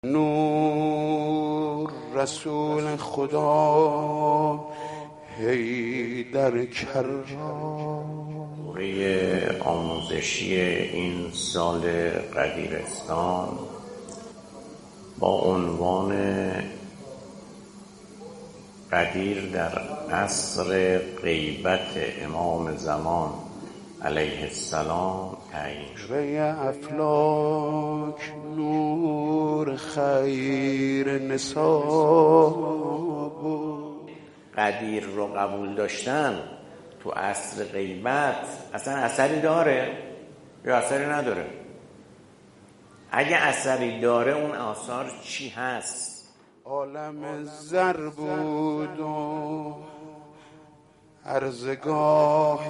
نور رسول خدا حیدر کرام. دوره آموزشی این سال قدیرستان با عنوان قدیر در عصر غیبت امام زمان علیه السلام تعیین شد. ری افلاک نور خیر نساب. قدیر رو قبول داشتن تو عصر غیبت اصلا اثری داره یا اثری نداره؟ اگه اثری داره اون آثار چی هست؟ عالم زر بود و ارزگاه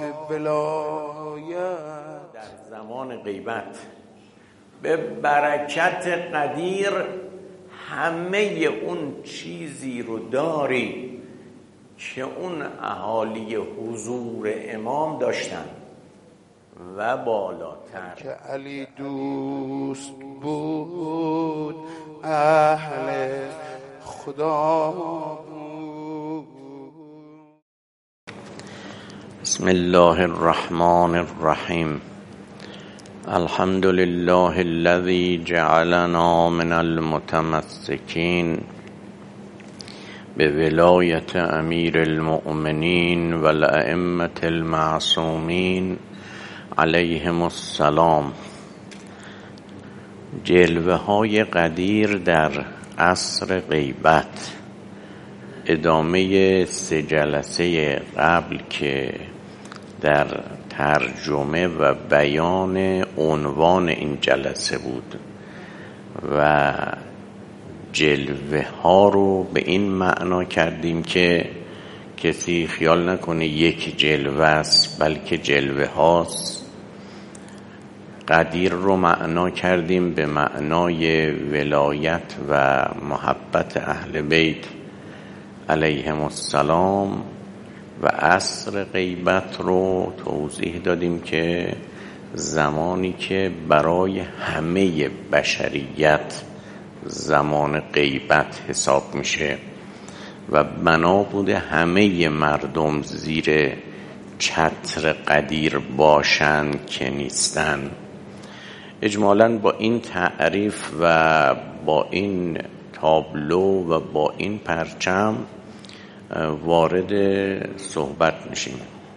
ولایت. در زمان غیبت به برکت قدیر همه اون چیزی رو داری که اون اهالی حضور امام داشتن و بالاتر که علی دوست بود اهل خدا بود. بسم الله الرحمن الرحیم. الحمد لله الذي جعلنا من المتمسكين بولایت امیر المؤمنین و الائمة المعصومین علیهم السلام. جلوه های قدیر در عصر غیبت، ادامه 3 جلسه قبل که در ترجمه و بیان عنوان این جلسه بود و جلوه ها رو به این معنا کردیم که کسی خیال نکنه یک جلوه است بلکه جلوه هاست. قدیر رو معنا کردیم به معنای ولایت و محبت اهل بیت علیهم السلام و عصر غیبت رو توضیح دادیم که زمانی که برای همه بشریت زمان غیبت حساب میشه و بنا بوده همه مردم زیر چتر قدیر باشند که نیستن. اجمالاً با این تعریف و با این تابلو و با این پرچم وارد صحبت میشیم.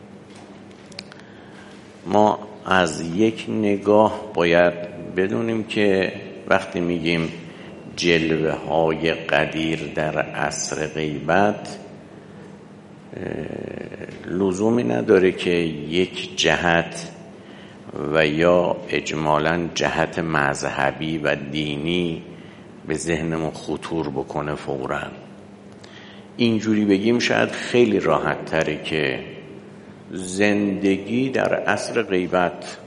ما از یک نگاه باید بدونیم که وقتی میگیم جلوه های قدیر در عصر غیبت لزومی نداره که یک جهت و یا اجمالاً جهت مذهبی و دینی به ذهنمون خطور بکنه فوراً. اینجوری بگیم شاید خیلی راحت تره که زندگی در عصر غیبت،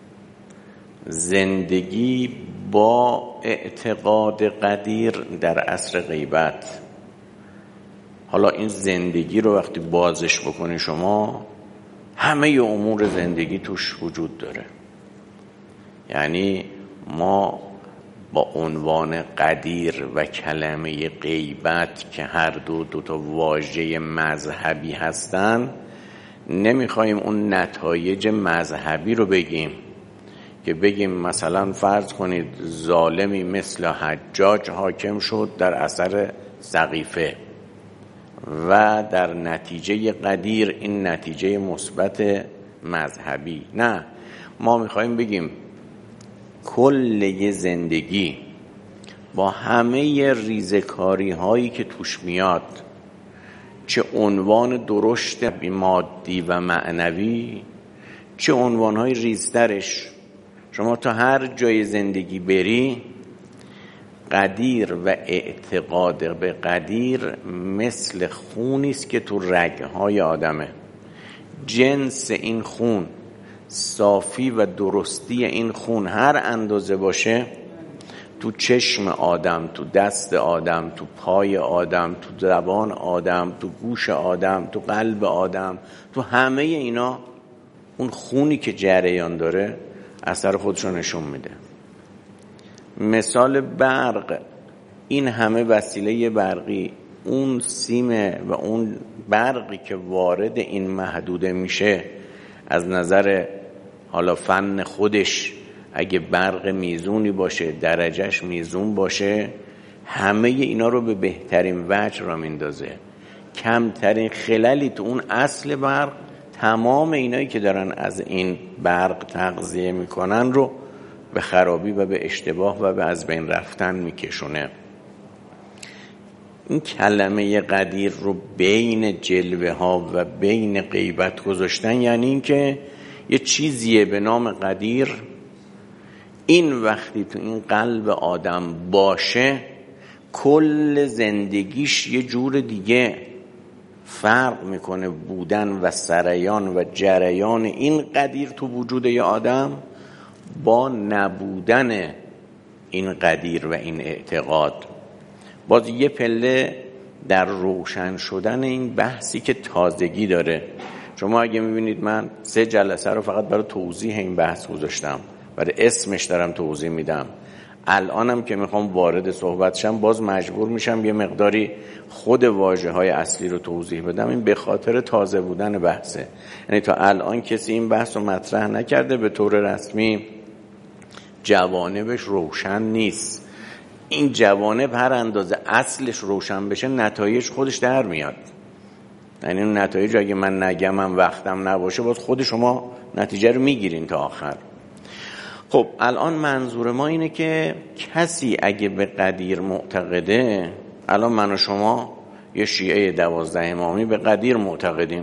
زندگی با اعتقاد قدیر در عصر غیبت. حالا این زندگی رو وقتی بازش بکنی شما همه امور زندگی توش وجود داره. یعنی ما با عنوان قدیر و کلمه غیبت که هر دو تا واژه مذهبی هستن نمیخوایم اون نتایج مذهبی رو بگیم که بگیم مثلا فرض کنید ظالمی مثل حجاج حاکم شد در اثر سقیفه و در نتیجه قدیر این نتیجه مثبت مذهبی. نه، ما میخوایم بگیم کل زندگی با همه ریزکاری هایی که توش میاد، چه عنوان درشت مادی و معنوی چه عنوان های ریزترش، شما تا هر جای زندگی بری قدیر و اعتقاد به قدیر مثل خونی است که تو رگ‌های آدمه. جنس این خون، صافی و درستی این خون هر اندازه باشه، تو چشم آدم، تو دست آدم، تو پای آدم، تو زبان آدم، تو گوش آدم، تو قلب آدم، تو همه اینا اون خونی که جریان داره اثر خودشو نشون میده. مثال برق این همه وسیله برقی، اون سیم و اون برقی که وارد این محدوده میشه از نظر حالا فن خودش، اگه برق میزونی باشه، درجهش میزون باشه، همه اینا رو به بهترین وجه را میندازه. کمترین خللی تو اون اصل برق تمام اینایی که دارن از این برق تغذیه میکنن رو به خرابی و به اشتباه و به از بین رفتن میکشونه. این کلمه قدیر رو بین جلوه ها و بین غیبت گذاشتن، یعنی این که یه چیزیه به نام قدیر، این وقتی تو این قلب آدم باشه کل زندگیش یه جور دیگه فرق میکنه. بودن و سریان و جریان این قدیر تو وجود یه آدم با نبودن این قدیر و این اعتقاد. باز یه پله در روشن شدن این بحثی که تازگی داره. شما اگه میبینید من 3 جلسه رو فقط برای توضیح این بحث گذاشتم، برای اسمش دارم توضیح میدم. الانم که میخوام وارد صحبت شم باز مجبور میشم یه مقداری خود واژه‌های اصلی رو توضیح بدم. این به خاطر تازه بودن بحثه. یعنی تا الان کسی این بحث رو مطرح نکرده، به طور رسمی جوانبش روشن نیست. این جوانب هر اندازه اصلش روشن بشه نتایج خودش در میاد. یعنی اون نتایج اگه من نگم، من وقتم نباشه، باز خود شما نتیجه رو میگیرین تا آخر. خب الان منظور ما اینه که کسی اگه به قدیر معتقده، الان من و شما یه شیعه 12 امامی به قدیر معتقدیم،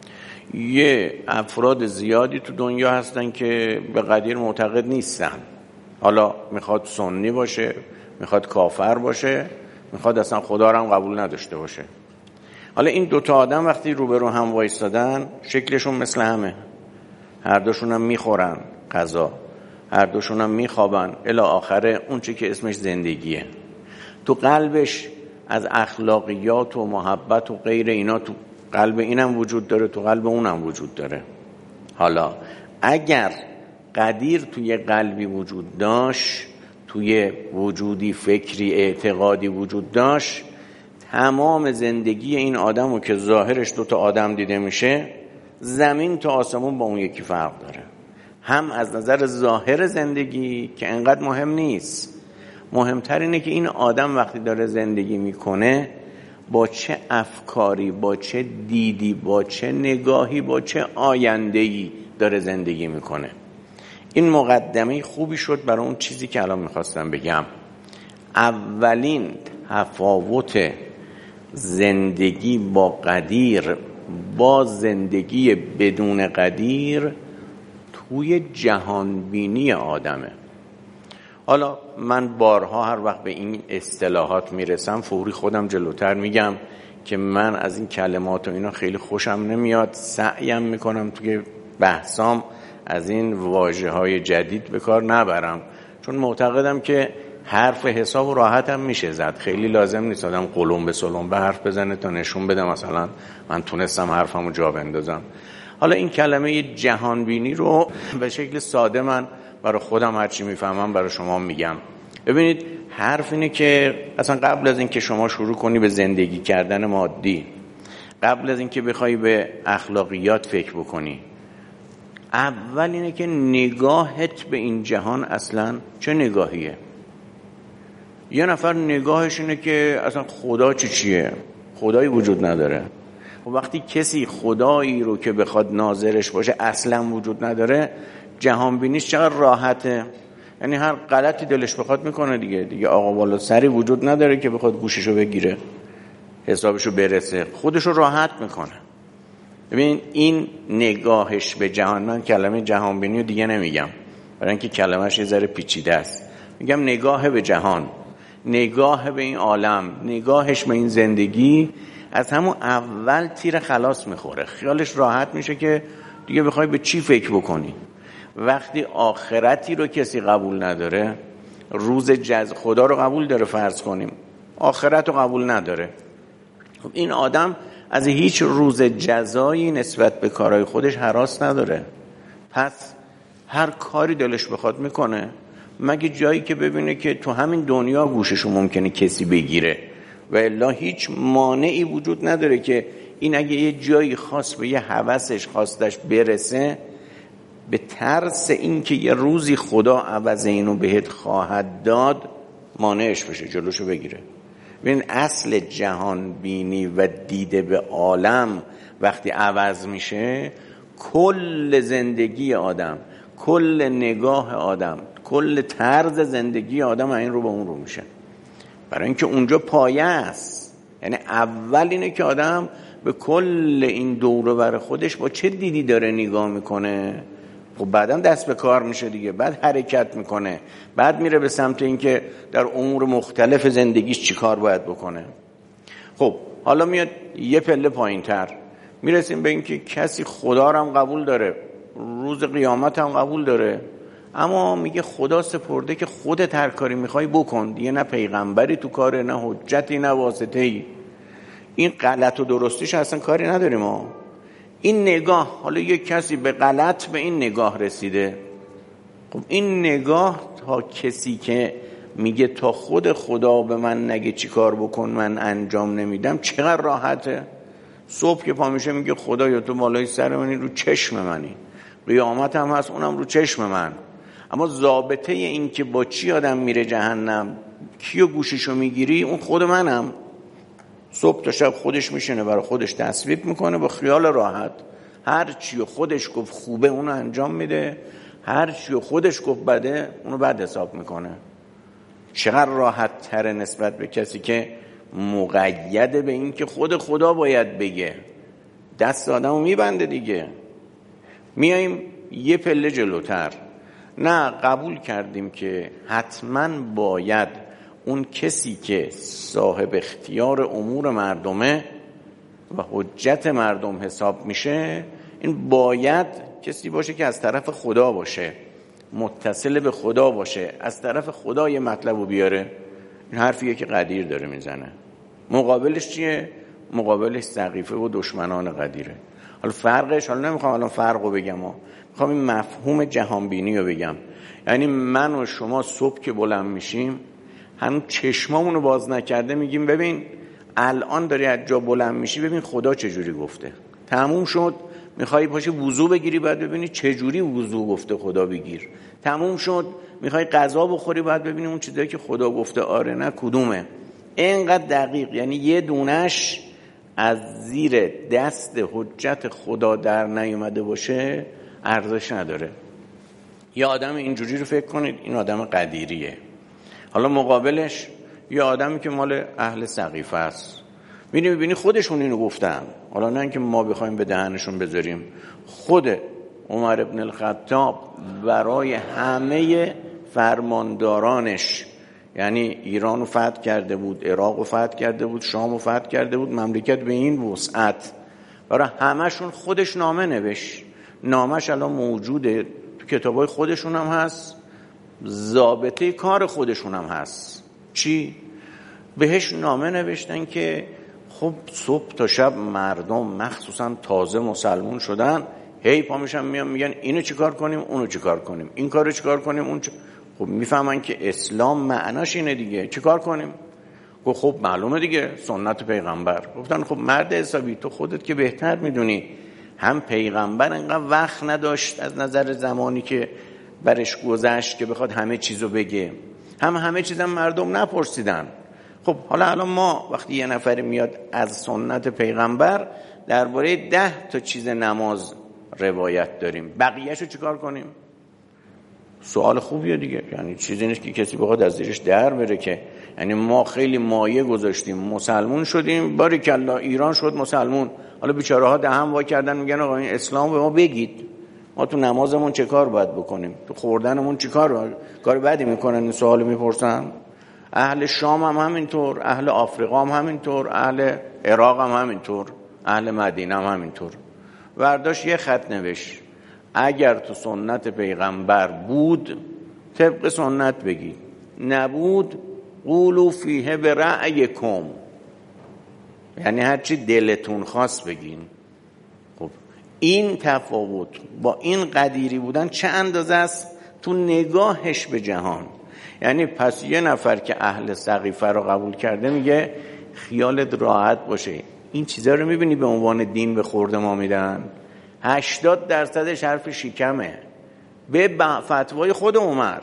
یه افراد زیادی تو دنیا هستن که به قدیر معتقد نیستن. حالا میخواد سنی باشه، میخواد کافر باشه، میخواد اصلا خدا رو هم قبول نداشته باشه. حالا این 2 آدم وقتی روبرو هم وایستادن شکلشون مثل همه، هر دوشون هم میخورن غذا، هر دوشون هم میخوابن، الی آخره اون چی که اسمش زندگیه. تو قلبش از اخلاقیات و محبت و غیر اینا تو قلب اینم وجود داره، تو قلب اونم وجود داره. حالا اگر قدیر توی قلبی وجود داشت، توی وجودی فکری اعتقادی وجود داشت، تمام زندگی این آدم و که ظاهرش 2 آدم دیده میشه، زمین تا آسمون با اون یکی فرق داره. هم از نظر ظاهر زندگی که انقدر مهم نیست، مهمتر اینه که این آدم وقتی داره زندگی میکنه با چه افکاری، با چه دیدی، با چه نگاهی، با چه آینده‌ای داره زندگی میکنه. این مقدمه خوبی شد برای اون چیزی که الان میخواستم بگم. اولین تفاوت زندگی با قدیر با زندگی بدون قدیر توی جهانبینی آدمه. حالا من بارها هر وقت به این اصطلاحات میرسم فوری خودم جلوتر میگم که من از این کلمات و اینا خیلی خوشم نمیاد، سعیم میکنم توی بحثام از این واژه‌های جدید به کار نبرم، چون معتقدم که حرف حساب راحت هم میشه زد، خیلی لازم نیست آدم قلم به سلم به حرف بزنه تا نشون بده مثلا من تونستم حرفمو جا بندازم. حالا این کلمه جهانبینی رو به شکل ساده من برای خودم هرچی میفهمم برای شما میگم. ببینید حرف اینه که اصلا قبل از این که شما شروع کنی به زندگی کردن مادی، قبل از این که بخوای به اخلاقیات فکر بکنی، اول اینه که نگاهت به این جهان اصلا چه نگاهیه. یه نفر نگاهش اینه که اصلا خدا چیه؟ خدایی وجود نداره. و وقتی کسی خدایی رو که بخواد ناظرش باشه اصلا وجود نداره، جهان بینیش چقدر راحته. یعنی هر غلطی دلش بخواد میکنه دیگه آقا والا سری وجود نداره که بخواد گوششو بگیره، حسابشو برسه، خودشو راحت میکنه. ببین این نگاهش به جهان، من کلمه جهان بینی رو دیگه نمیگم برای اینکه کلمه‌اش یه ذره پیچیده است، میگم نگاه به جهان، نگاه به این عالم، نگاهش به این زندگی از همون اول تیر خلاص میخوره، خیالش راحت میشه که دیگه بخوای به چی فکر بکنی. وقتی آخرتی رو کسی قبول نداره، روز خدا رو قبول داره فرض کنیم، آخرت رو قبول نداره، خب این آدم از هیچ روز جزایی نسبت به کارهای خودش هراس نداره. پس هر کاری دلش بخواد میکنه، مگه جایی که ببینه که تو همین دنیا گوششو ممکنه کسی بگیره، و الا هیچ مانعی وجود نداره که این اگه یه جایی خاص به یه هوسش خواستش برسه، به ترس این که یه روزی خدا عوض اینو بهت خواهد داد مانعش بشه، جلوشو بگیره. ببین اصل جهان بینی و دیده به عالم وقتی عوض میشه، کل زندگی آدم، کل نگاه آدم، کل طرز زندگی آدم این رو به اون رو میشه، برای اینکه اونجا پایه است. یعنی اول اینه که آدم به کل این دور و بر خودش با چه دیدی داره نگاه میکنه، خب بعدم دست به کار میشه دیگه، بعد حرکت میکنه، بعد میره به سمت اینکه در امور مختلف زندگیش چی کار باید بکنه. خب حالا میاد یه پله پایین تر، میرسیم به اینکه کسی خدا رو هم قبول داره، روز قیامت هم قبول داره، اما میگه خدا سپرده که خودت هر کاری میخوای بکن دیگه، نه پیغمبری تو کاره، نه حجتی، نه واسطه‌ای. این غلط و درستیش اصلا کاری نداریم ما. این نگاه، حالا یک کسی به غلط به این نگاه رسیده، خب این نگاه تا کسی که میگه تا خود خدا به من نگه چی کار بکن من انجام نمیدم، چقدر راحته. صبح که پا میشه میگه خدایا تو بالای سر منی، رو چشم منی، قیامت هم هست اونم رو چشم من. اما ضابطه این که با چی آدم میره جهنم، کیو گوششو میگیری، اون خود منم. صبح تا شب خودش میشینه برای خودش تصویب میکنه با خیال راحت، هر چیو خودش گفت خوبه اونو انجام میده، هر چیو خودش گفت بده اونو بد حساب میکنه. چقدر راحت تره نسبت به کسی که مقید به این که خود خدا باید بگه، دست آدمو میبنده دیگه. میاییم یه پله جلوتر، نه قبول کردیم که حتما باید اون کسی که صاحب اختیار امور مردمه و حجت مردم حساب میشه، این باید کسی باشه که از طرف خدا باشه، متصل به خدا باشه، از طرف خدا یه مطلب رو بیاره. این حرفیه که قدیر داره میزنه. مقابلش چیه؟ مقابلش سقیفه و دشمنان قدیره. حالا فرقش، حالا نمیخوام الان فرق رو بگم، میخوام این مفهوم جهانبینی رو بگم. یعنی من و شما صبح که بلند میشیم هنوز چشمامونو باز نکرده میگیم ببین الان داری از جا بلند میشی، ببین خدا چجوری گفته. تموم شد، میخوای پاشی وضو بگیری بعد ببینی چجوری وضو گفته خدا بگیر. تموم شد، میخوای غذا بخوری بعد ببینی اون چیزایی که خدا گفته آره نه کدومه. اینقدر دقیق، یعنی یه دونش از زیر دست حجت خدا در نیومده باشه ارزش نداره. یه آدم اینجوری رو فکر کنید، این آدم قدیریه. حالا مقابلش یه آدمی که مال اهل سقیفه است، میبینی خودشون اینو گفتن، حالا نه اینکه ما بخوایم به دهنشون بذاریم. خود عمر ابن الخطاب برای همه فرماندارانش، یعنی ایران رو فتح کرده بود، عراق رو فتح کرده بود، شام رو فتح کرده بود، مملکت به این وسعت، برای همشون خودش نامه نوشت. نامش الان موجوده تو کتابای خودشون هم هست، ضابطه کار خودشون هم هست. چی؟ بهش نامه نوشتن که خب صبح تا شب مردم مخصوصا تازه مسلمون شدن هی پا میشن میگن اینو چیکار کنیم اونو چیکار کنیم، این کارو چیکار کنیم اون خب میفهمن که اسلام معناش اینه دیگه، چیکار کنیم؟ خب معلومه دیگه سنت پیغمبر. گفتن خب مرد حسابی تو خودت که بهتر میدونی، هم پیغمبر انقدر وقت نداشت از نظر زمانی که برش گذشت که بخواد همه چیزو بگه، همه چیزم مردم نپرسیدن. خب حالا الان ما وقتی یه نفر میاد از سنت پیغمبر درباره 10 تا چیز نماز روایت داریم، بقیه‌شو چیکار کنیم؟ سوال خوبیه دیگه، یعنی چیزی نیست که کسی بخواد از زیرش در بره که، یعنی ما خیلی مایه گذاشتیم مسلمون شدیم، باریکالله ایران شد مسلمون، حالا بیچاره ها دهن وا کردن میگن آقا این اسلام به ما بگید، ما تو نمازمون چه کار باید بکنیم، تو خوردنمون چه کار بدی میکنن، این سوالو میپرسن. اهل شام هم همینطور، اهل آفریقا هم همینطور، اهل عراق هم همینطور، اهل مدینه هم همینطور. ورداش یه خط نوشت اگر تو سنت پیغمبر بود طبق سنت بگید، نبود قولوا فیه برأیکم، یعنی هرچی دلتون خواست بگین. خب این تفاوت با این قدیری بودن چه اندازه است؟ تو نگاهش به جهان. یعنی پس یه نفر که اهل سقیفه رو قبول کرده میگه خیالت راحت باشه، این چیزا رو میبینی به عنوان دین به خورد ما میدن، 80% حرف شیکمه به فتوای خود عمر،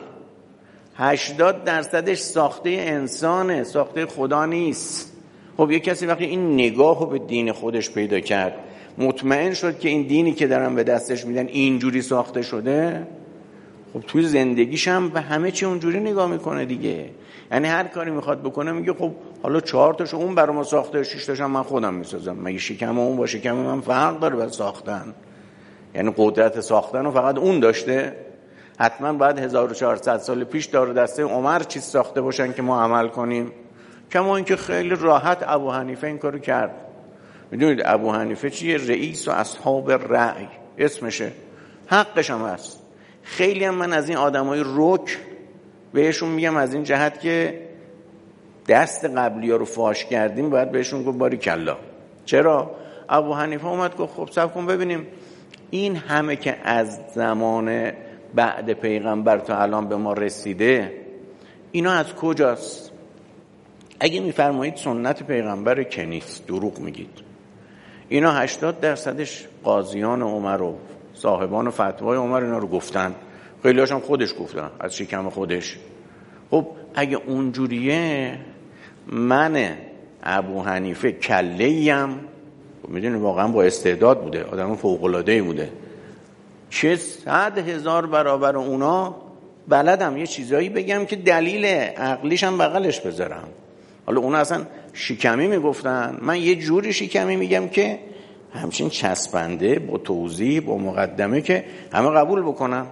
80% ساخته انسانه، ساخته خدا نیست. خب یه کسی وقتی این نگاه رو به دین خودش پیدا کرد، مطمئن شد که این دینی که دارن به دستش میدن اینجوری ساخته شده، خب توی زندگیش هم به همه چی اونجوری نگاه میکنه دیگه. یعنی هر کاری میخواد بکنه میگه خب حالا 4 تاشو اون برای ما ساخته، 6 تاشو من خودم میسازم، مگه شکم اون با شکم من فرق داره برای ساختن؟ یعنی قدرت ساختن رو فقط اون داشته؟ حتما بعد 1400 سال پیش دار دسته عمر چیز ساخته باشن که ما عمل کنیم؟ کما اینکه خیلی راحت ابو حنیفه این کارو کرد. میدونید ابو حنیفه چیه؟ رئیس و اصحاب رأی اسمشه، حقش هم هست. خیلی هم من از این آدمای رک بهشون میگم از این جهت که دست قبلی ها رو فاش کردیم باید بهشون گفت باریکلا. چرا؟ ابو حنیفه اومد گفت خب صبر کن ببینیم این همه که از زمان بعد پیغمبر تا الان به ما رسیده اینا از کجاست؟ اگه میفرمایید سنت پیغمبر که نیست، دروغ میگید. اینا 80%ش قاضیان عمر و صاحبان فتوای عمر اینا رو گفتن، خیلی هاشم خودش گفتن از شکم خودش. خب اگه اونجوریه من ابو حنیفه کله‌ایم، میدونی واقعا با استعداد بوده، آدم فوق‌العاده‌ای بوده، چه 100,000 برابر اونا بلدم یه چیزایی بگم که دلیل عقلیشم بغلش بذارم. حالا اونا اصلا شکمی میگفتن، من یه جوری شکمی میگم که همچین چسبنده با توضیح با مقدمه که همه قبول بکنن.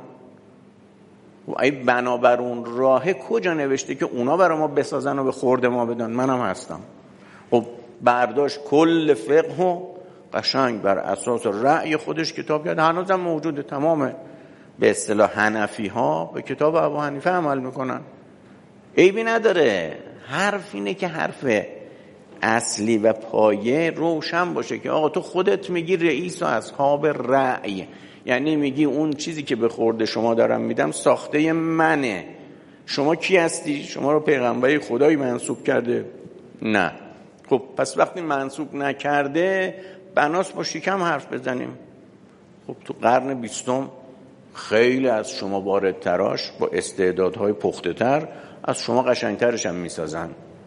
و ای بنابر اون راه کجا نوشته که اونا برای ما بسازن و به خورد ما بدن؟ منم هستم. خب برداشت کل فقه و قشنگ بر اساس رأی خودش کتاب کرد، هنوزم موجوده. تمام به اصطلاح حنفی ها به کتاب ابو حنیفه عمل میکنن، عیبی نداره. حرف اینه که حرف اصلی و پایه روشن باشه که آقا تو خودت میگی رئیس و اصحاب رأی، یعنی میگی اون چیزی که به خورد شما دارم میدم ساخته منه. شما کی هستی؟ شما رو پیغمبر خدایی منسوب کرده؟ نه. خب پس وقتی منسوب نکرده بناس با شکم حرف بزنیم. خب تو قرن 20 خیلی از شما واردتراش با استعدادهای پخته تر از شما قشنگترش هم میسازن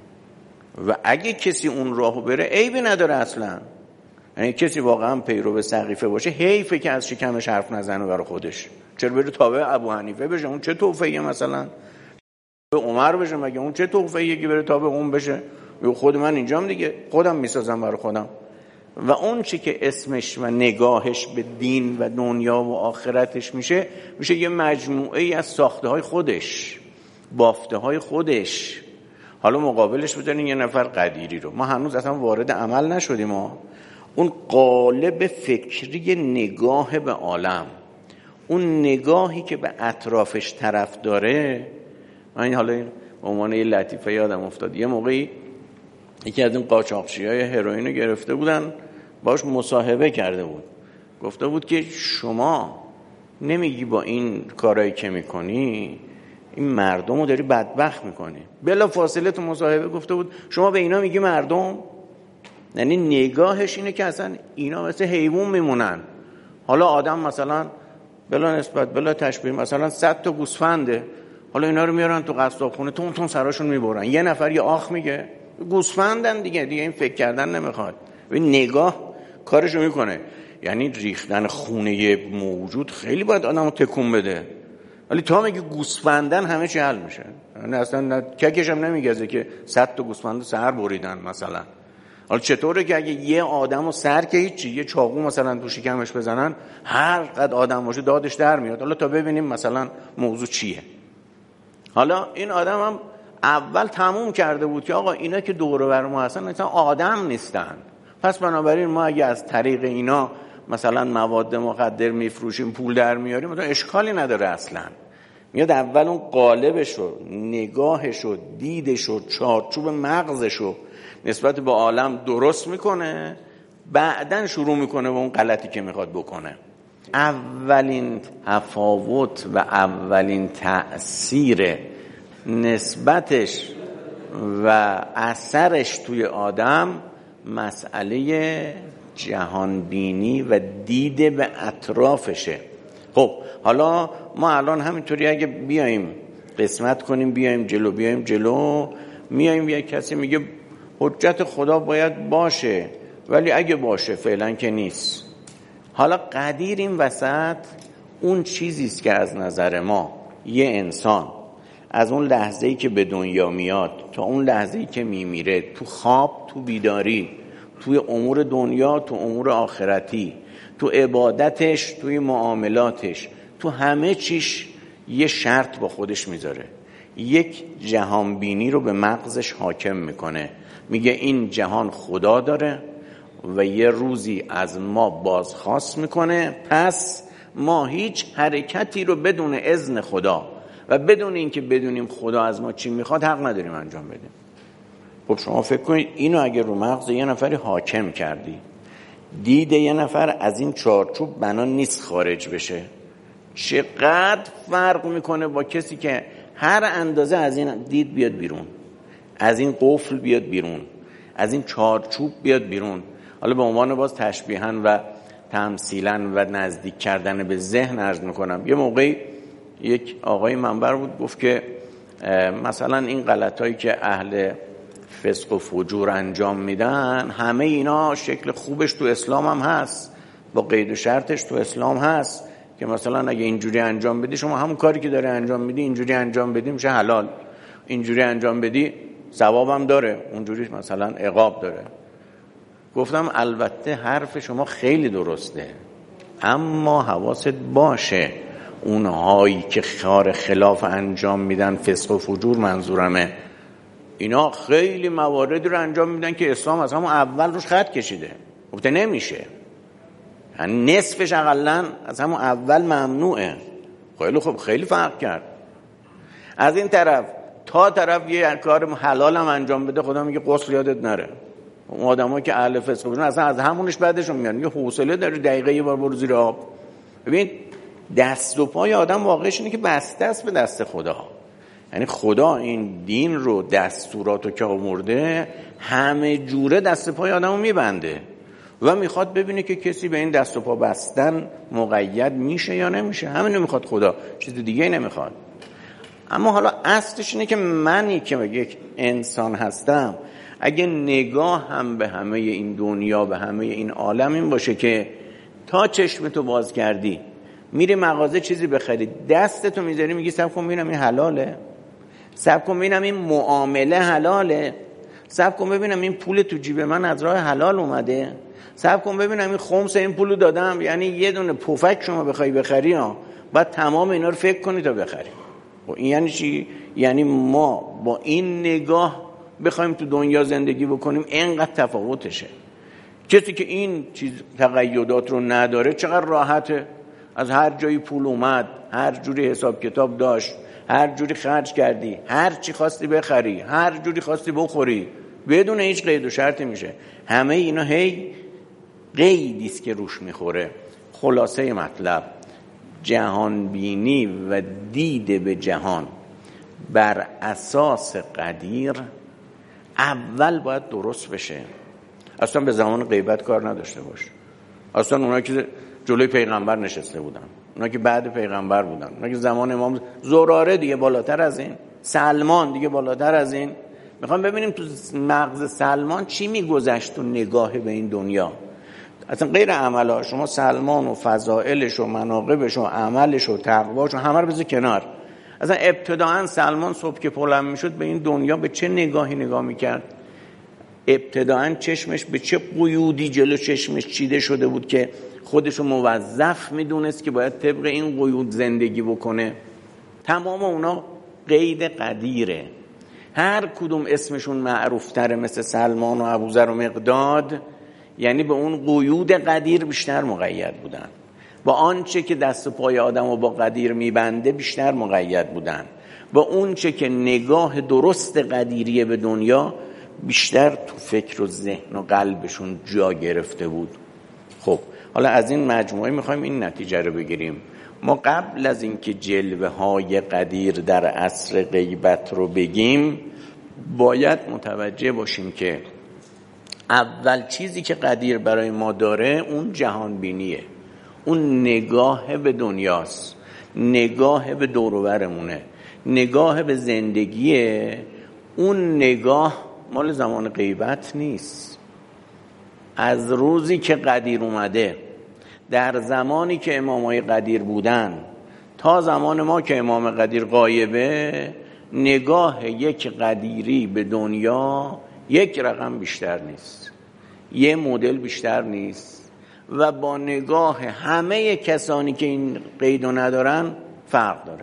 و اگه کسی اون راهو بره عیبی نداره اصلا. یعنی کسی واقعا پیرو سقیفه باشه حیفه که از شکمش حرف نزنه برای خودش. چرا بره تابع ابو حنیفه بشه؟ اون چه توفیقه؟ مثلا به عمر بشه، مگه اون چه توفیقه که بره تابع اون بشه؟ خود من اینجام دیگه، خودم میسازم برای خودم. و اون چی که اسمش و نگاهش به دین و دنیا و آخرتش میشه یه مجموعه ای از ساخته های خودش، بافته های خودش. حالا مقابلش بذارین یه نفر قدیری رو، ما هنوز اصلا وارد عمل نشدیم، ما اون قالب فکری نگاه به عالم، اون نگاهی که به اطرافش طرف داره. من حالا این به عنوان یه لطیفه یادم افتاد، یه موقعی یکی از این قاچاقچیای هروئین رو گرفته بودن، باش مصاحبه کرده بود، گفته بود که شما نمیگی با این کارایی که میکنی این مردم رو داری بدبخت میکنی؟ بلا فاصله تو مصاحبه گفته بود شما به اینا میگی مردم؟ یعنی نگاهش اینه که اصلا اینا مثل حیوان میمونن. حالا آدم مثلا بلا نسبت بلا تشبیه مثلا 100 تا گوسفنده، حالا اینا رو میارن تو قصابخونه تون سراشون میبرن، یه نفر یه آخ میگه گوسفندن دیگه این فکر کردن نمیخواد. ببین نگاه کارشو میکنه. یعنی ریختن خونه موجود خیلی باید آدمو تکون بده، ولی تا میگه گوسفندن همه چی حل میشه. یعنی اصلا ککش هم نمیگزه که 100 تا گوسفند سر بریدن مثلا. حالا چطوره که اگه یه آدمو سر که هیچی، یه چاقو مثلا تو شکمش بزنن هر قد آدم باشه دادش در میاد. حالا تا ببینیم مثلا موضوع چیه. حالا این آدم هم اول تموم کرده بود که آقا اینا که دور و بر ما هستن مثلا آدم نیستن، پس بنابراین ما اگه از طریق اینا مثلا مواد مخدر میفروشیم پول در میاریم مثلا اشکالی نداره. اصلا میاد اول اون قالبشو، نگاهشو، دیدشو، چارچوب مغزشو نسبت به عالم درست میکنه، بعدن شروع میکنه به اون غلطی که میخواد بکنه. اولین تفاوت و اولین تأثیر نسبتش و اثرش توی آدم مسئله جهانبینی و دید به اطرافشه. خب حالا ما الان همینطوری اگه بیایم قسمت کنیم، بیایم جلو میایم یک کسی میگه حجت خدا باید باشه، ولی اگه باشه فعلا که نیست. حالا قدیر این وسط اون چیزیست که از نظر ما یه انسان از اون لحظه‌ای که به دنیا میاد تا اون لحظه‌ای که میمیره، تو خواب، تو بیداری، توی امور دنیا، تو امور آخرتی، تو عبادتش، توی معاملاتش، تو همه چیش یه شرط با خودش میذاره، یک جهانبینی رو به مغزش حاکم میکنه. میگه این جهان خدا داره و یه روزی از ما بازخواست میکنه، پس ما هیچ حرکتی رو بدون اذن خدا و بدون اینکه بدونیم خدا از ما چی میخواد حق نداریم انجام بدیم. خب شما فکر کنید اینو اگه رو مغز یه نفری حاکم کردی، دید یه نفر از این چارچوب بنا نیست خارج بشه، چقدر فرق میکنه با کسی که هر اندازه از این دید بیاد بیرون، از این قفل بیاد بیرون، از این چارچوب بیاد بیرون. حالا به عنوان باز تشبیهاً و تمثیلاً و نزدیک کردن به ذهن عرض میکنم. یه موقعی یک آقای منبر بود گفت که مثلا این غلطایی که اهل فسق و فجور انجام میدن همه اینا شکل خوبش تو اسلام هم هست، با قید و شرطش تو اسلام هست که مثلا اگه اینجوری انجام بدی، شما همون کاری که داری انجام میدی اینجوری انجام بدی میشه حلال، اینجوری انجام بدی ثوابم داره، اونجوری مثلا عقاب داره. گفتم البته حرف شما خیلی درسته، اما حواست باشه اونهایی که کار خلاف انجام میدن، فسق و فجور منظورمه، اینا خیلی مواردی رو انجام میدن که اسلام از همون اول روش خط کشیده، گفته نمیشه، یعنی نصفش اقلن از همون اول ممنوعه. خیلی خوب، خیلی فرق کرد. از این طرف تا طرف یه کار حلال هم انجام بده خدا میگه غسل یادت نره. اون آدمایی که اهل فسق بودن اصلا از همونش بعدشون میاد، میگه حوصله داری دقیقه یه بار برو زیر آب. ببین دست و پای آدم واقعش اینه که بسته است به دست خدا، یعنی خدا این دین رو دستوراتو که آورده همه جوره دست پای آدمو میبنده و میخواد ببینه که کسی به این دست و پا بستن مقید میشه یا نمیشه. همینو میخواد خدا، چیز دیگه نمیخواد. اما حالا اصلش اینه که منی که یک انسان هستم اگه نگاه هم به همه این دنیا، به همه این عالم این باشه که تا چشمتو باز کردی میری مغازه چیزی بخری، دستتو میذاری میگی صبر کن ببینم این حلاله، صبر کن ببینم این معامله حلاله، صبر کن ببینم این پول تو جیب من از راه حلال اومده، صبر کن ببینم این خمس این پولو دادم. یعنی یه دونه پفک شما بخوای بخری ها بعد تمام اینا رو فکر کنی تا بخری. این یعنی چی؟ یعنی ما با این نگاه بخوایم تو دنیا زندگی بکنیم اینقدر تفاوتشه. کسی که این چیز تقیدات رو نداره چقدر راحته، از هر جایی پول اومد، هر جوری حساب کتاب داشت، هر جوری خرج کردی، هر چی خواستی بخری، هر جوری خواستی بخوری، بدون هیچ قید و شرطی میشه. همه اینا هی قیدیست که روش میخوره. خلاصه مطلب جهان بینی و دید به جهان بر اساس قدیر اول باید درست بشه. اصلا به زمان غیبت کار نداشته باش. اصلا اونایی که جلوی پیغمبر نشسته بودن، اونایی که بعد پیغمبر بودن، اونایی که زمان امام زراره دیگه بالاتر از این، سلمان دیگه بالاتر از این. میخوام ببینیم تو مغز سلمان چی میگذشت و نگاه به این دنیا. اصلا غیر عملها، شما سلمان و فضائلش و مناقبش و عملش و تقواش و همه رو بذار کنار. اصلا ابتداعا سلمان صبح که بلند میشد به این دنیا به چه نگاهی نگاه میکرد؟ ابتداعا چشمش به چه قیودی جلو چشمش چیده شده بود که خودشو موظف میدونست که باید طبق این قیود زندگی بکنه؟ تمام اونا قید قدیره. هر کدوم اسمشون معروفتره مثل سلمان و ابوذر و مقداد، یعنی به اون قیود قدیر بیشتر مقید بودن، با آنچه که دست و پای آدم رو با قدیر میبنده بیشتر مقید بودن، با اون چه که نگاه درست قدیریه به دنیا بیشتر تو فکر و ذهن و قلبشون جا گرفته بود. خب حالا از این مجموعه میخوایم این نتیجه رو بگیریم. ما قبل از اینکه جلوه های قدیر در عصر غیبت رو بگیم باید متوجه باشیم که اول چیزی که قدیر برای ما داره اون جهان بینیه، اون نگاه به دنیاست، نگاه به دور و برمونه، نگاه به زندگیه. اون نگاه مال زمان غیبت نیست. از روزی که قدیر اومده، در زمانی که امامای قدیر بودن تا زمان ما که امام قدیر غایبه، نگاه یک قدیری به دنیا یک رقم بیشتر نیست، یه مدل بیشتر نیست و با نگاه همه کسانی که این قیدو ندارن فرق داره.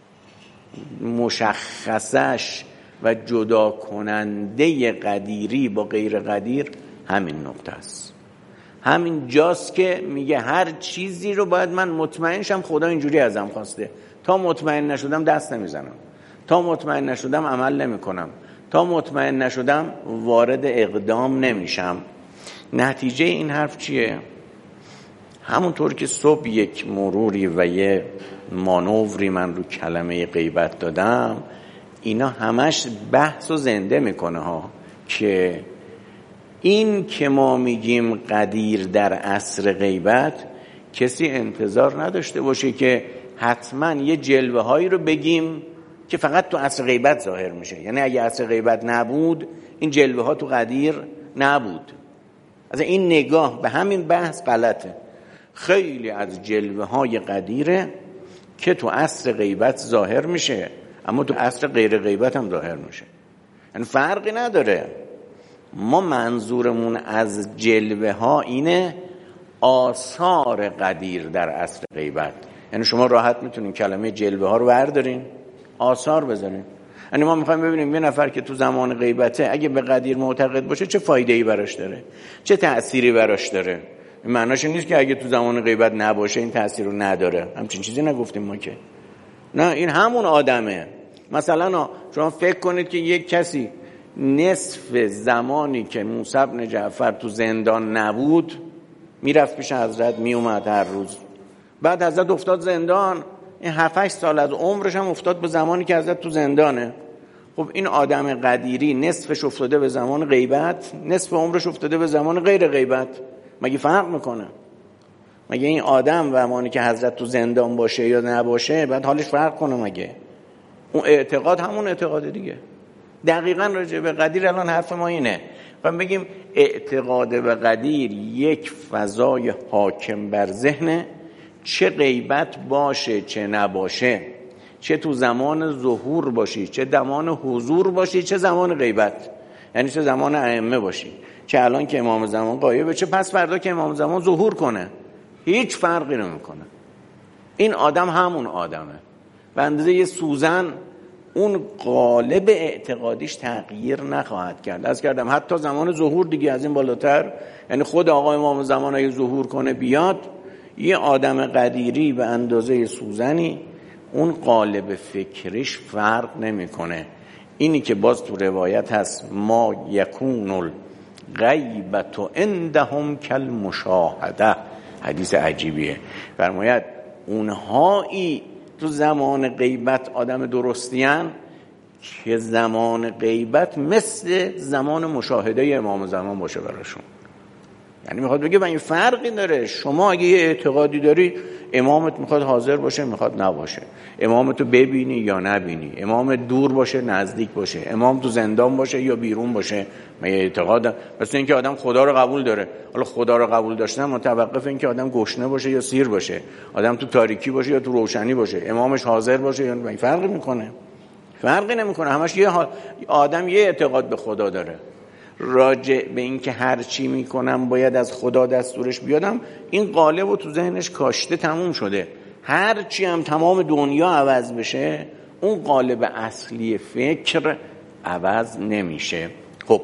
مشخصش و جدا کننده قدیری با غیر قدیر همین نقطه است. همین جاست که میگه هر چیزی رو باید من مطمئن شم خدا اینجوری ازم خواسته. تا مطمئن نشدم دست نمیزنم، تا مطمئن نشدم عمل نمیکنم، تا مطمئن نشدم وارد اقدام نمیشم. نتیجه این حرف چیه؟ همونطور که صبح یک مروری و یه مانوری من رو کلمه غیبت دادم، اینا همش بحث و زنده میکنه ها، که این که ما میگیم قدیر در عصر غیبت کسی انتظار نداشته باشه که حتما یه جلوه هایی رو بگیم که فقط تو عصر غیبت ظاهر میشه. یعنی اگه عصر غیبت نبود این جلوه ها تو قدیر نبود. از این نگاه به همین بحث غلطه. خیلی از جلوه های قدیره که تو عصر غیبت ظاهر میشه اما تو عصر غیر غیبت هم ظاهر میشه، یعنی فرقی نداره. ما منظورمون از جلوه ها اینه آثار قدیر در عصر غیبت. یعنی شما راحت میتونین کلمه جلوه ها رو بردارین آثار بذارین. یعنی ما میخوایم ببینیم یه نفر که تو زمان غیبته اگه به قدیر معتقد باشه چه فایده ای براش داره، چه تأثیری براش داره. این معناش نیست که اگه تو زمان غیبت نباشه این تأثیر رو نداره. همچین چیزی نگفتیم ما که. نه، این همون آدمه. مثلا شما فکر کنید که یک کسی نصف زمانی که موسی بن جعفر تو زندان نبود میرفت پیش حضرت، میومد هر روز. بعد حضرت افتاد زندان، این 7-8 سال از عمرش هم افتاد به زمانی که حضرت تو زندانه. خب این آدم قدیری نصفش افتاده به زمان غیبت، نصف عمرش افتاده به زمان غیر غیبت. مگه فرق میکنه؟ مگه این آدم زمانی که حضرت تو زندان باشه یا نباشه بعد حالش فرق کنه؟ مگه اون اعتقاد همون اعتقاد دیگه. دقیقاً راجع به قدیر الان حرف ما اینه. و بگیم اعتقاد به قدیر یک فضای حاکم بر ذهنه، چه غیبت باشه چه نباشه، چه تو زمان ظهور باشی چه زمان حضور باشی چه زمان غیبت، یعنی چه زمان ائمه باشی، چه الان که امام زمان غایبه چه پس فردا که امام زمان ظهور کنه، هیچ فرقی نمیکنه. این آدم همون آدمه. به اندازه یه سوزن اون قالب اعتقادیش تغییر نخواهد کرد. از کردم حتی زمان ظهور دیگه از این بالاتر، یعنی خود آقا امام زمان اگه ظهور کنه بیاد، یه آدم قدیری به اندازه سوزنی اون قالب فکرش فرق نمیکنه. اینی که باز تو روایت هست ما یکون الغیبت عندهم کالمشاهده، حدیث عجیبیه. فرماید اونهایی تو زمان غیبت آدم درستیان که زمان غیبت مثل زمان مشاهده امام زمان باشه براشون. یعنی میخواد بگه این فرقی داره. شما اگه یه اعتقادی داری امامت میخواد حاضر باشه میخواد نباشه، امامتو ببینی یا نبینی، امام دور باشه نزدیک باشه، امام تو زندان باشه یا بیرون باشه، من یه اعتقادم. مثل اینکه آدم خدا رو قبول داره. حالا خدا رو قبول داشتن متوقف اینکه آدم گشنه باشه یا سیر باشه، آدم تو تاریکی باشه یا تو روشنی باشه، امامش حاضر باشه یا این فرقی میکنه؟ فرقی نمیکنه. همش یه آدم یه اعتقاد به خدا داره. راجع به این که هر چی میکنم باید از خدا دستورش بیادم، این قالب رو تو ذهنش کاشته تموم شده. هر چی هم تمام دنیا عوض بشه اون قالب اصلی فکر عوض نمیشه. خب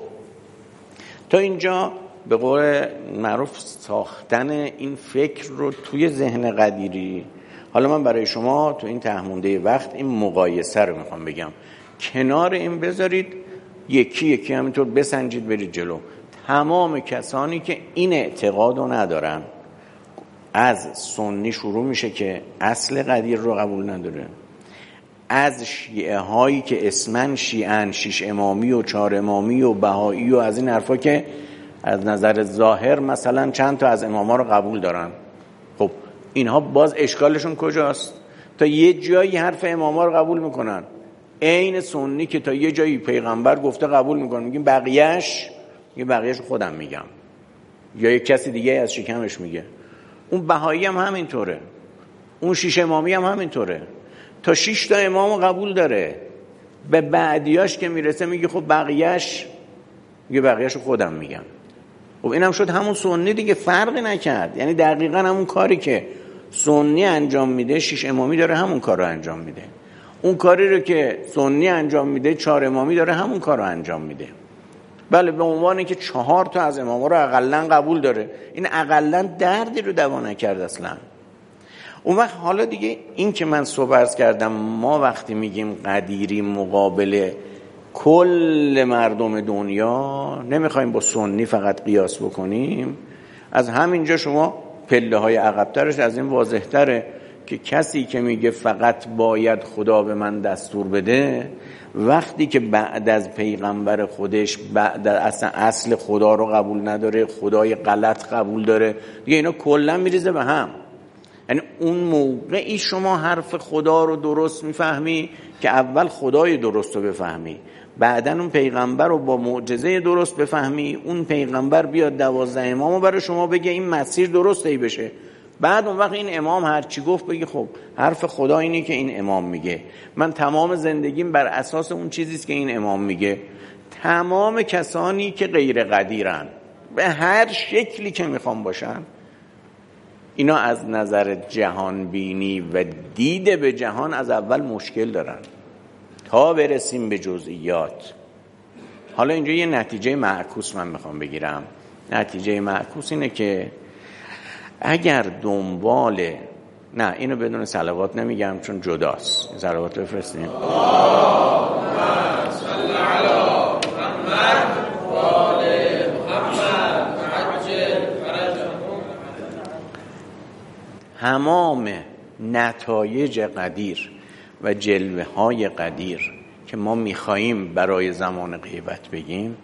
تا اینجا به قول معروف ساختن این فکر رو توی ذهن قدیری. حالا من برای شما تو این تهمونده وقت این مقایسه رو میخوام بگم. کنار این بذارید یکی یکی همینطور بسنجید برید جلو. تمام کسانی که این اعتقاد رو ندارن، از سنی شروع میشه که اصل قدیر رو قبول نداره، از شیعه هایی که اسمن شیعن، 6 امامی و 4 امامی و بهایی و از این حرفا که از نظر ظاهر مثلا چند تا از اماما رو قبول دارن. خب اینها باز اشکالشون کجاست؟ تا یه جایی حرف اماما رو قبول میکنن، عین سنی که تا یه جایی پیغمبر گفته قبول میکنن، میگیم بقیهش خودم میگم یا یک کسی دیگه از شکمش میگه. اون بهایی هم همینطوره، اون 6 امامی هم همینطوره، تا 6 تا امامو قبول داره، به بعدیاش که میرسه میگه خب بقیهش رو خودم میگم. خب اینم شد همون سنی دیگه، فرقی نکرد. یعنی دقیقاً همون کاری که سنی انجام میده 6 امامی داره همون کار رو انجام میده، اون کاری رو که سنی انجام میده 4 امامی داره همون کار رو انجام میده. بله، به عنوان که 4 تا از اماما رو اقلن قبول داره، این اقلن دردی رو دوا نکرد اصلا. اون وقت حالا دیگه این که من صحبت کردم، ما وقتی میگیم قدیری مقابل کل مردم دنیا، نمیخوایم با سنی فقط قیاس بکنیم. از همینجا شما پله های عقب‌ترش از این واضح تره که کسی که میگه فقط باید خدا به من دستور بده، وقتی که بعد از پیغمبر خودش بعد اصل خدا رو قبول نداره، خدای غلط قبول داره، دیگه اینا کلا میریزه به هم. یعنی اون موقعی شما حرف خدا رو درست میفهمی که اول خدای درست رو بفهمی، بعدن اون پیغمبر رو با معجزه درست بفهمی، اون پیغمبر بیاد 12 امامو برای شما بگه این مسیر درسته ای بشه، بعد اون وقت این امام هر چی گفت بگی خب حرف خدا اینه که این امام میگه، من تمام زندگیم بر اساس اون چیزیست که این امام میگه. تمام کسانی که غیر قدیرن به هر شکلی که میخوام باشن، اینا از نظر جهان بینی و دید به جهان از اول مشکل دارن تا برسیم به جزئیات. حالا اینجا یه نتیجه معکوس من میخوام بگیرم. نتیجه معکوس اینه که اگر دنبال، نه اینو بدون صلوات نمیگم چون جداست، صلوات بفرستیم. تمام نتایج قدیر و جلوه های قدیر که ما میخواییم برای زمان غیبت بگیم،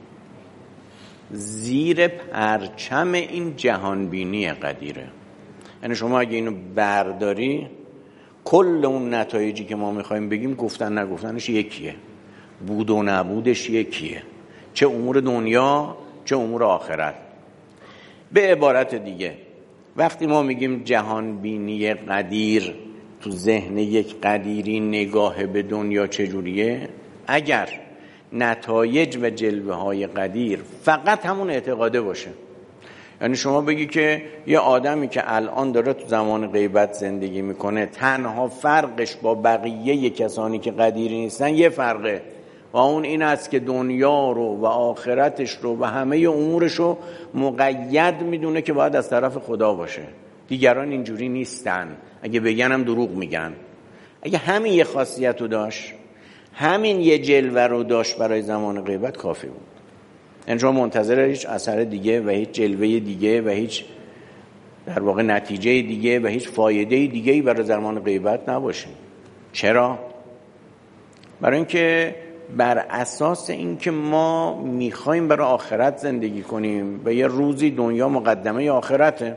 زیر پرچم این جهانبینی قدیره. یعنی شما اگه اینو برداری، کل اون نتایجی که ما میخواییم بگیم گفتن نگفتنش یکیه، بود و نبودش یکیه، چه امور دنیا چه امور آخرت. به عبارت دیگه وقتی ما میگیم جهانبینی قدیر، تو ذهن یک قدیری نگاه به دنیا چجوریه؟ اگر نتایج و جلوه های قدیر فقط همون اعتقاده باشه، یعنی شما بگی که یه آدمی که الان داره تو زمان غیبت زندگی میکنه، تنها فرقش با بقیه کسانی که قدیری نیستن یه فرقه، و اون این است که دنیا رو و آخرتش رو و همه امورش رو مقید میدونه که باید از طرف خدا باشه. دیگران اینجوری نیستن، اگه بگن هم دروغ میگن. اگه همین یه خاصیت رو داشت، همین یه جلوه رو داشت برای زمان غیبت کافی بود. یعنی شما منتظر هیچ اثر دیگه و هیچ جلوه دیگه و هیچ در واقع نتیجه دیگه و هیچ فایده دیگه‌ای برای زمان غیبت نباشین. چرا؟ برای اینکه بر اساس اینکه ما میخوایم برای آخرت زندگی کنیم و یه روزی دنیا مقدمه آخرته،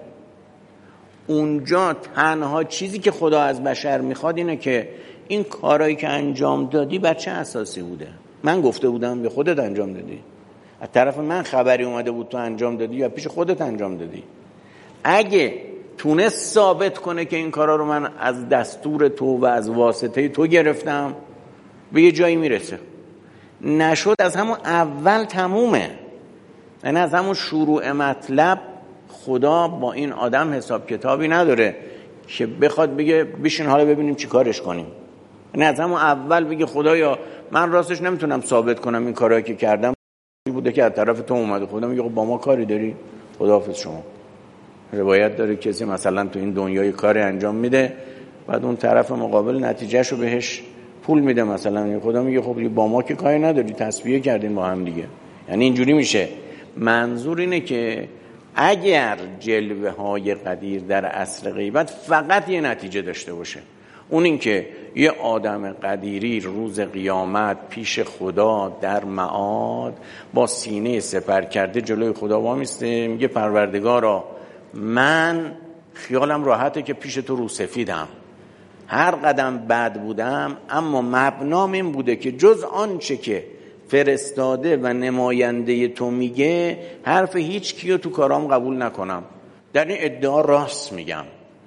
اونجا تنها چیزی که خدا از بشر میخواد اینه که این کارایی که انجام دادی بر چه اساسی بوده؟ من گفته بودم یا خودت انجام دادی؟ از طرف من خبری اومده بود تو انجام دادی یا پیش خودت انجام دادی؟ اگه تونست ثابت کنه که این کارا رو من از دستور تو و از واسطه تو گرفتم، به یه جایی میرسه. نشد از همون اول تمومه. یعنی از همون شروع مطلب خدا با این آدم حساب کتابی نداره که بخواد بگه بشین حالا ببینیم چی کارش کنیم. یعنی از همون اول بگه خدایا من راستش نمیتونم ثابت کنم این کارایی که کردم بوده که از طرف تو اومده. خدا میگه با ما کاری داری؟ خداحافظ شما. روایت داره کسی مثلا تو این دنیای کاری انجام میده، بعد اون طرف مقابل نتیجهشو بهش پول میده، مثلا خدا میگه خب با ما که کاری نداری، تسبیح کردیم با هم دیگه. یعنی اینجوری میشه. منظور اینه که اگر جلوه های قدیر در عصر غیبت فقط یه نتیجه داشته باشه، اون این که یه آدم قدیری روز قیامت پیش خدا در معاد با سینه سپر کرده جلوی خدا وامیسته میگه پروردگارا من خیالم راحته که پیش تو رو سفیدم، هر قدم بد بودم، اما مبنام این بوده که جز آنچه که فرستاده و نماینده تو میگه حرف هیچ کیو تو کارام قبول نکنم. در این ادعا راست میگم.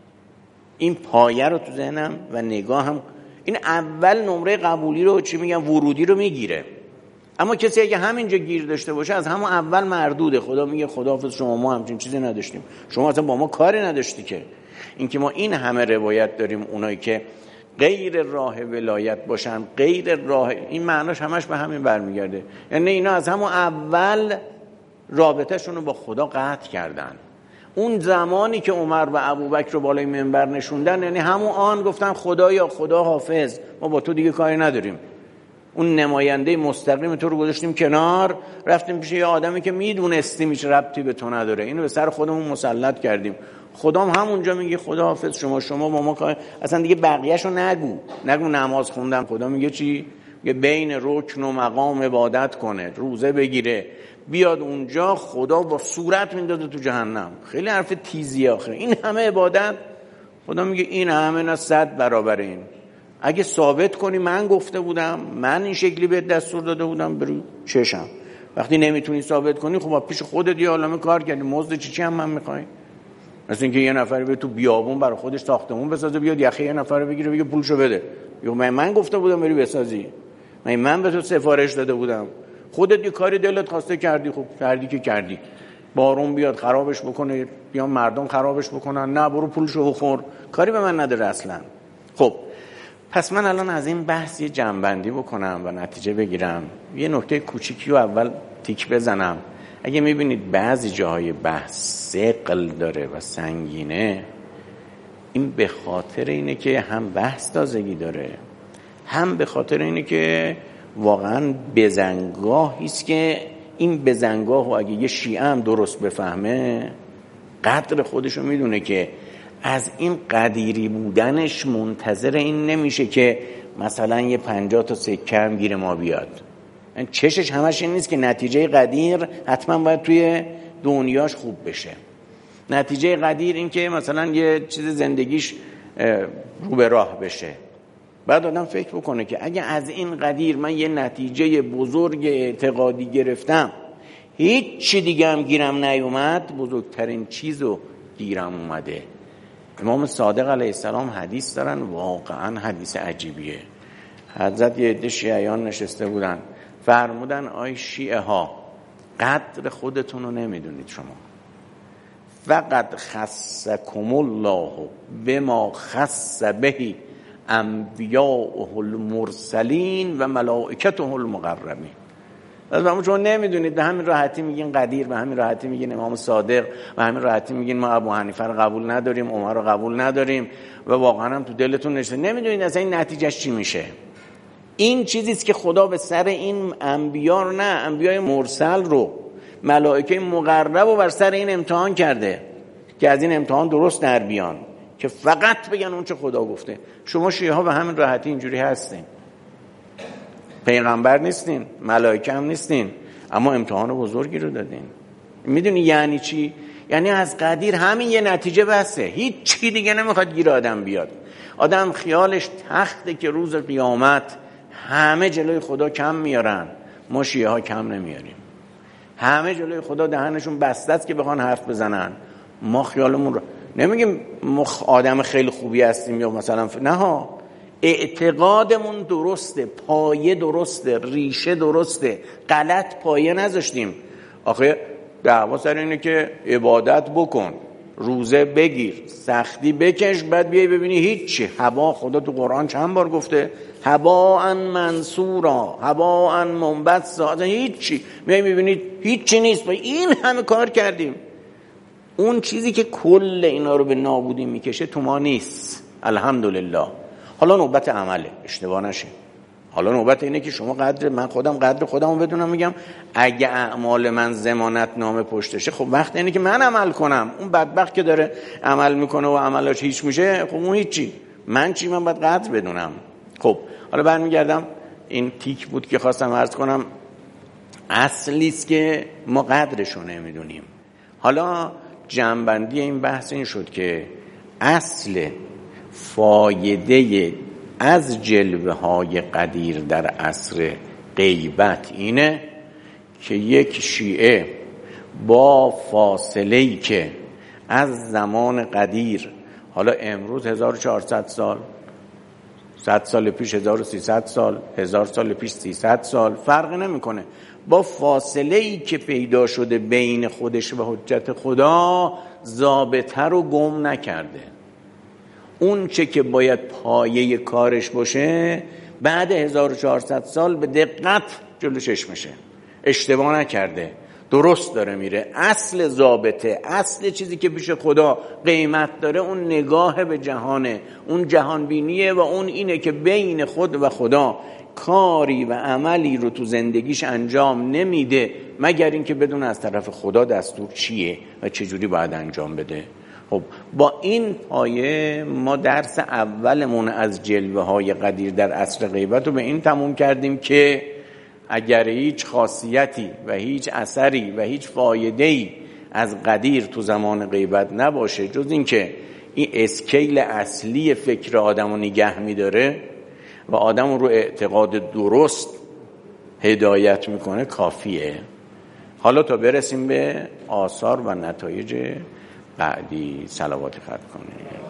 این پایه رو تو ذهنم و نگاهم، این اول نمره قبولی رو چی میگم ورودی رو میگیره. اما کسی اگه همینجا گیر داشته باشه از همون اول مردوده. خدا میگه خداحافظ شما، ما همچین چیزی نداشتیم، شما اصلا با ما کاری نداشتی. که اینکه ما این همه روایت داریم اونایی که غیر راه ولایت باشن، غیر راه، این معناش همش به همین برمیگرده. یعنی اینا از همون اول رابطه‌شون رو با خدا قطع کردن. اون زمانی که عمر و ابوبکر رو بالای منبر نشوندن، یعنی همون آن گفتن خدایا خدا حافظ، ما با تو دیگه کاری نداریم. اون نماینده مستقیم تو رو گذاشتیم کنار، رفتیم پیش یه آدمی که میدونستیم هیچ ربطی به تو نداره، اینو به سر خودمون مسلط کردیم. خدام همونجا میگه خدا حافظ شما با ما کار، اصلا دیگه بقیه‌شو نگو نماز خوندم. خدا میگه چی؟ میگه بین رکن و مقام عبادت کنه، روزه بگیره، بیاد اونجا خدا با صورت میندازه تو جهنم. خیلی حرف تیزی آخه. این همه عبادت، خدا میگه این همه نه 100 برابر این. اگه ثابت کنی من گفته بودم، من این شکلی بهت دستور داده بودم، برو چشم. وقتی نمیتونی ثابت کنی، خب پیش خودت یه عالمه کار کردی، مزد چی هم من میخوای؟ مثل اینکه یه نفر به تو بیابون برای خودش ساختمون بسازه، بیاد یخه یه نفر رو بگیره بگه پولشو بده. یا من گفته بودم بری بسازی، من به تو سفارش داده بودم، خودت یه کاری دلت خواسته کردی، خب کردی که کردی. بارون بیاد خرابش بکنه، بیان مردم خرابش بکنن، نه برو پولشو بخور، کاری به من نداره اصلا. خب پس من الان از این بحث یه جمع‌بندی بکنم و نتیجه بگیرم. یه نکته کوچیکی رو اول تیک بزنم. اگه میبینید بعضی جاهای بحث ثقل داره و سنگینه، این به خاطر اینه که هم بحث تازگی داره، هم به خاطر اینه که واقعا بزنگاهی است که این بزنگاه و اگه یه شیعه هم درست بفهمه، قدر خودشو میدونه که از این قدیری بودنش منتظر این نمیشه که مثلا یه 50 تا سکه هم گیر ما بیاد. چشش همش این نیست که نتیجه قدیر حتما باید توی دنیاش خوب بشه. نتیجه قدیر این که مثلا یه چیز زندگیش رو به راه بشه. بعد آدم فکر بکنه که اگه از این قدیر من یه نتیجه بزرگ اعتقادی گرفتم، هیچ چی دیگه هم گیرم نیومد، بزرگترین چیزو گیرم اومده. امام صادق علیه السلام حدیث دارن، واقعا حدیث عجیبیه. حضرت یه عده شیعیان نشسته بودن، فرمودن آی شیعه ها، قدر خودتون رو نمیدونید شما. فقط خصکم الله بما خص به انبیاءه المرسلین و ملائکته المقربین. از شما نمیدونید، به همین راحتی میگین قدیر، به همین راحتی میگین امام صادق، به همین راحتی میگین ما ابو حنیفه رو قبول نداریم، عمر رو قبول نداریم و واقعا هم تو دلتون نشسته. نمیدونید اصلا این نتیجهش چی میشه. این چیزیست که خدا به سر این انبیا رو، نه انبیای مرسل رو، ملائکه مقرب رو بر سر این امتحان کرده که از این امتحان درست در بیان، که فقط بگن اون چه خدا گفته. شما شیعه ها به همین راحتی اینجوری هستین، پیغمبر نیستین، ملائکه هم نیستین، اما امتحان بزرگی رو دادین. میدونی یعنی چی؟ یعنی از قدیر همین یه نتیجه بسه، هیچ چی دیگه نمیخواد گیر آدم بیاد. آدم خیالش تخته که روز قیامت همه جلوی خدا کم میارن، ما شیعه ها کم نمیاریم. همه جلوی خدا دهنشون بسته است که بخوان حرف بزنن. ما خیالمون رو نمیگیم ما آدم خیلی خوبی هستیم یا مثلا نه ها، اعتقادمون درسته، پایه درسته، ریشه درسته، غلط پایه نذاشتیم. آخه دعوا سر اینه که عبادت بکن، روزه بگیر، سختی بکش، بعد بیای ببینی هیچی. هوا، خدا تو قرآن چند بار گفته هواء منصورا، هواء منبثا، هیچی. میای میبینید هیچی نیست. این همه کار کردیم، اون چیزی که کل اینا رو به نابودی میکشه تو ما نیست. الحمدلله. حالا نوبت عمله، اشتباه نشه. حالا نوبت اینه که شما من خودم قدر خودمو بدونم. میگم اگه اعمال من ضمانت نامه پشتشه، خب وقت اینه که من عمل کنم. اون بدبخت که داره عمل میکنه و عملاش هیچ میشه، خب اون هیچی. من چی؟ من باید قدر بدونم. خب حالا برمیگردم، این تیک بود که خواستم عرض کنم. اصلیست که ما قدرشو نمیدونیم. حالا جمع‌بندی این بحث این شد که اصل فایده از جلوه های قدیر در عصر غیبت اینه که یک شیعه با فاصله‌ای که از زمان قدیر، حالا امروز 1400 سال، 100 سال پیش 1300 سال، 1000 سال پیش 300 سال، فرق نمیکنه، با فاصله‌ای که پیدا شده بین خودش و حجت خدا ضابطه رو گم نکرده. اون چه که باید پایه کارش باشه بعد 1400 سال به دقت جلو چشمشه، اشتباه نکرده، درست داره میره. اصل ضابطه، اصل چیزی که پیش خدا قیمت داره اون نگاه به جهانه، اون جهانبینیه و اون اینه که بین خود و خدا کاری و عملی رو تو زندگیش انجام نمیده مگر اینکه بدون از طرف خدا دستور چیه و چجوری باید انجام بده. خب با این پایه ما درس اولمون از جلوه های قدیر در عصر غیبت رو به این تموم کردیم که اگر هیچ خاصیتی و هیچ اثری و هیچ فایده‌ای از قدیر تو زمان غیبت نباشه جز این که این اسکیل اصلی فکر آدم رو نگه می‌داره و آدم رو اعتقاد درست هدایت میکنه، کافیه. حالا تا برسیم به آثار و نتایج بعدی، صلوات ختم کنیم.